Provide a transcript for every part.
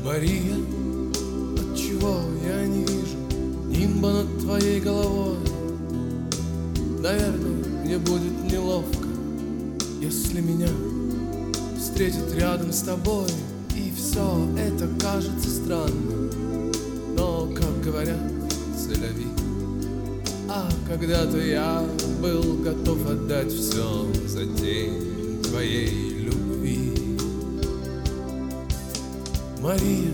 Мария, отчего я не вижу нимба над твоей головой? Наверное, мне будет неловко, если меня встретят рядом с тобой. И все это кажется странным, но, как говорят, целяви. А когда-то я был готов отдать все за тень твоей любви. Мария,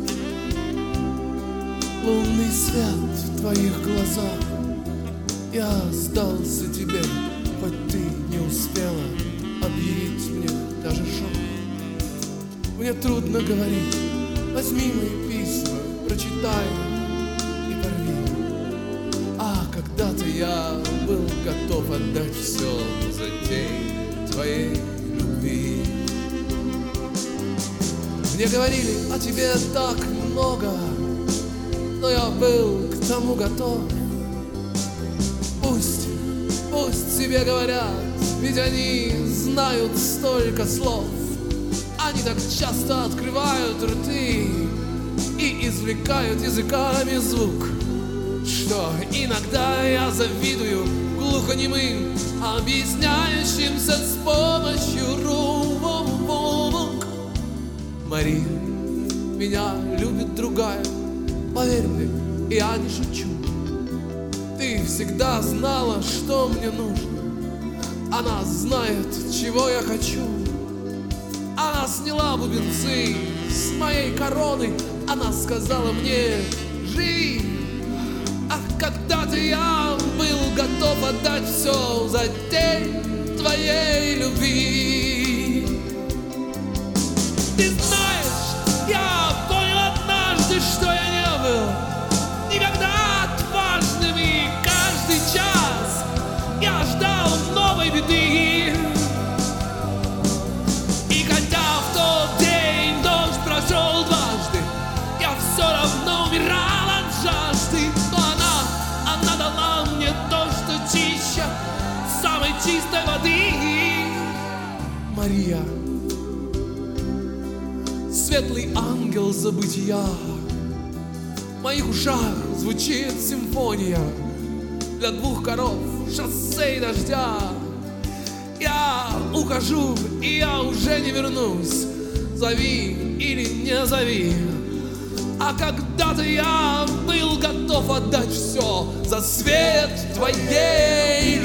лунный свет в твоих глазах, я сдался тебе, хоть ты не успела объявить мне даже шаг. Мне трудно говорить, возьми мои письма, прочитай и порви. А когда-то я был готов отдать все за тень твоей любви. Мне говорили о тебе так много, но я был к тому готов. Пусть себе говорят, ведь они знают столько слов. Они так часто открывают рты и извлекают языками звук, что иногда я завидую глухонемым, объясняющимся с помощью рук. Мария, меня любит другая, поверь мне, я не шучу. Ты всегда знала, что мне нужно. Она знает, чего я хочу. Она сняла бубенцы с моей короны. Она сказала мне: живи. А когда-то я был готов отдать все за тень твоей любви. Ты знаешь, я понял однажды, что я не был никогда отважным, и каждый час я ждал новой беды. И хотя в тот день дождь прошел дважды, я все равно умирал от жажды. Но она дала мне то, что чище самой чистой воды. Мария, светлый ангел забытия, в моих ушах звучит симфония для двух коров, шоссе и дождя. Я ухожу, и я уже не вернусь. Зови или не зови. А когда-то я был готов отдать все за свет твоей